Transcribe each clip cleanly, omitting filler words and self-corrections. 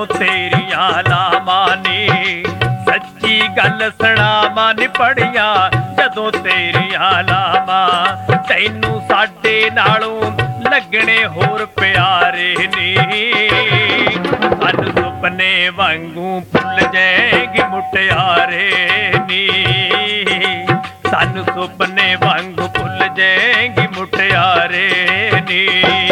ਜਦੋਂ ਤੇਰੀਆਂ ਲਾਵਾਂ ਨੀ ਸੱਚੀ ਗੱਲ ਸੁਣਾਵਾਂ ਨੀ ਪੜੀਆਂ ਜਦੋਂ ਤੇਰੀਆਂ ਲਾਵਾਂ ਤੈਨੂੰ ਸਾਡੇ ਨਾਲੋਂ ਲੱਗਣੇ ਹੋਰ ਪਿਆਰੇ ਨੀ ਸਾਨੂੰ ਸੁਪਨੇ ਵਾਂਗੂ ਭੁੱਲ ਜਾਏਗੀ ਮੁਟਿਆਰੇ ਨੀ ਸਾਨੂੰ ਸੁਪਨੇ ਵਾਂਗੂ ਭੁੱਲ ਜਾਏਗੀ ਮੁਟਿਆਰੇ ਨੀ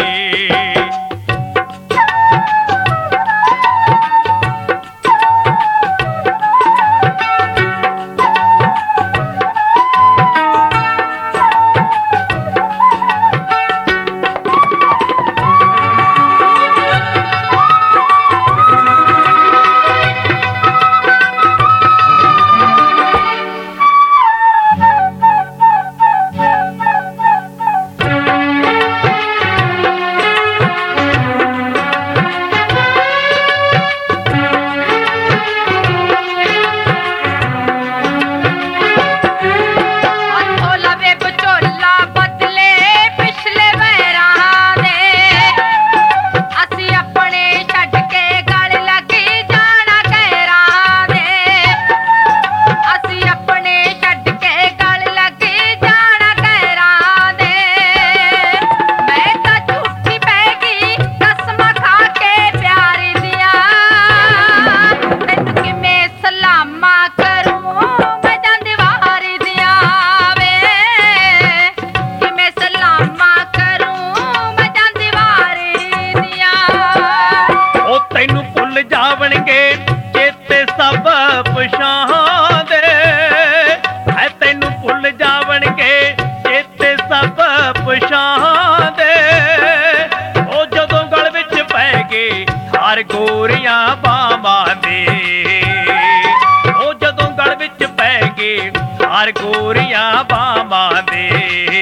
ਗੋਰੀਆਂ ਬਾਵਾਂ ਦੇ ਉਹ ਜਦੋਂ ਗਲ ਵਿੱਚ ਪੈ ਗਏ ਹਾਰ ਗੋਰੀਆਂ ਬਾਵਾਂ ਦੇ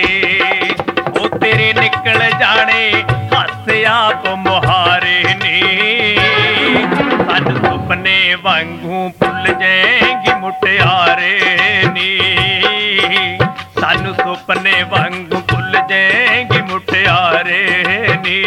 ਉਹ ਤੇਰੇ ਨਿਕਲ ਜਾਣੇ ਹਾਸਿਆ ਤੋਂ ਮੁਹਾਰੇ ਨੀ ਸਾਨੂੰ ਸੁਪਨੇ ਵਾਂਗੂ ਭੁੱਲ ਜਾਏਗੀ ਮੁਟਿਆਰੇ ਨੀ ਸਾਨੂੰ ਸੁਪਨੇ ਵਾਂਗੂ ਭੁੱਲ ਜਾਏਗੀ ਮੁਟਿਆਰੇ ਨੀ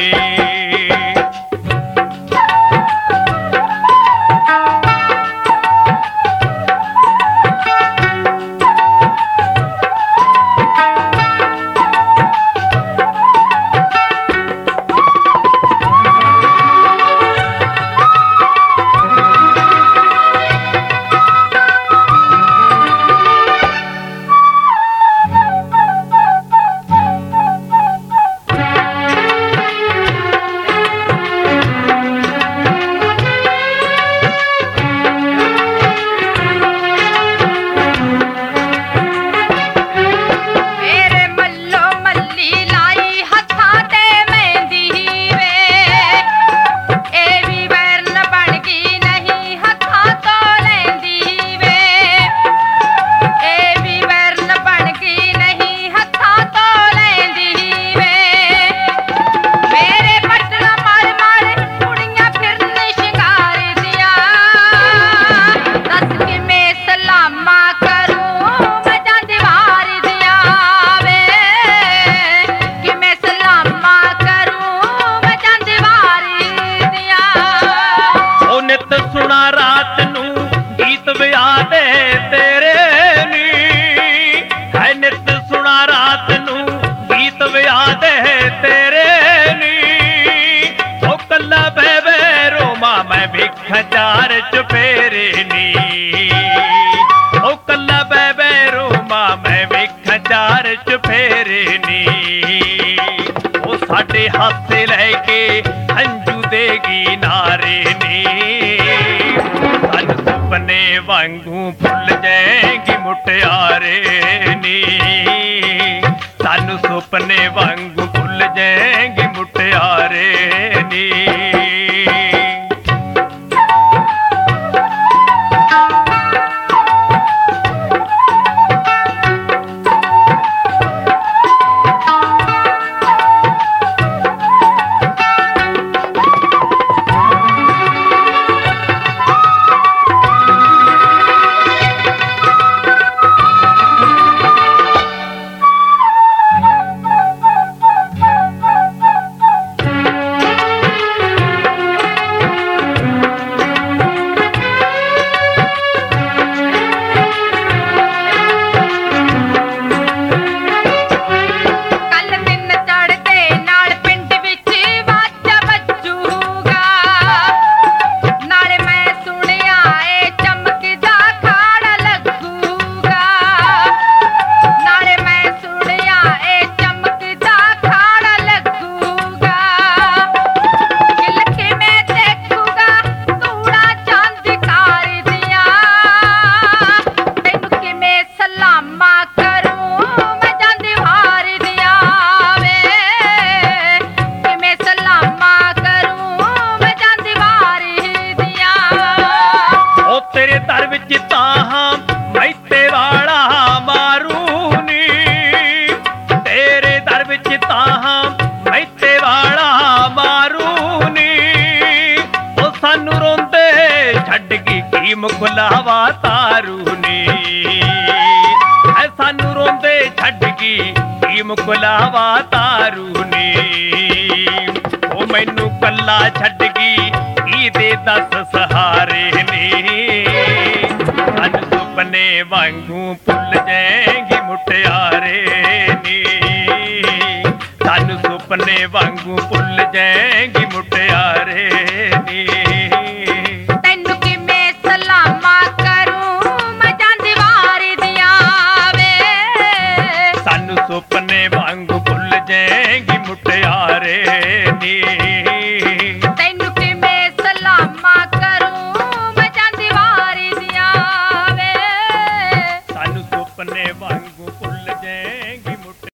चार चुफेरे नी ओ कल्ला बे रोमा मैं वेखा चार चुफेरे नी ओ साडे हाथे लैके हंजू देगी नारे नी सन सुपने वांगू भुल जाएगी मुटियारे नी सन सुपने वांगू भुल जाएगी मुटियारे नी ਮੁਕਲਾਵਾ ਤਾਰੂ ਨੀ ਐ ਸਾਨੂੰ ਰੋਂਦੇ ਛੱਡ ਗਈ ਕੀ ਮੁਕਲਾਵਾ ਤਾਰੂ ਨੀ ਉਹ ਮੈਨੂੰ ਕੱਲਾ ਛੱਡ ਗਈ ਇਹਦੇ 10 ਸਹਾਰੇ ਨੀ ਸਾਨੂੰ ਸੁਪਨੇ ਵਾਂਗੂ ਭੁੱਲ ਜਾਏਂਗੀ ਮੁਟਿਆਰੇ ਨੀ ਸਾਨੂੰ ਸੁਪਨੇ ਵਾਂਗੂ ਭੁੱਲ ਜਾਏਂਗੀ ਮੁਟਿਆਰੇ ਨੀ ਤੈਨੂੰ ਕਿਵੇਂ ਸਲਾਮਾਂ ਕਰੂੰ ਮੈਂ ਜਾਂਦੀ ਵਾਰ ਦੀਆਂ ਵੇ ਸਾਨੂੰ ਸੁਪਨੇ ਵਾਂਗੂ ਭੁੱਲ ਜਾਏਂਗੀ ਮੁਟਿਆਰੇ ਨੀ